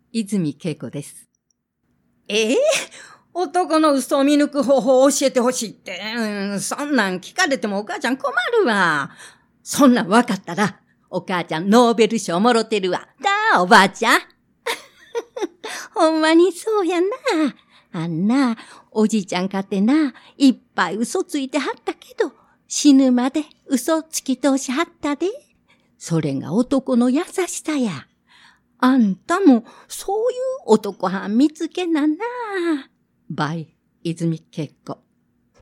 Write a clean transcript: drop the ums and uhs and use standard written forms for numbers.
泉恵子です。 男の嘘を見抜く方法を教えてほしいって。そんなん聞かれてもお母ちゃん困るわ。そんなん分かったら、お母ちゃんノーベル賞もろてるわ。おばあちゃん。ほんまにそうやな。あんな、おじいちゃんかてな、いっぱい嘘ついてはったけど、死ぬまで嘘つき通しはったで。それが男の優しさや。あんたもそういう男はん見つけなな。 バイ、泉恵子。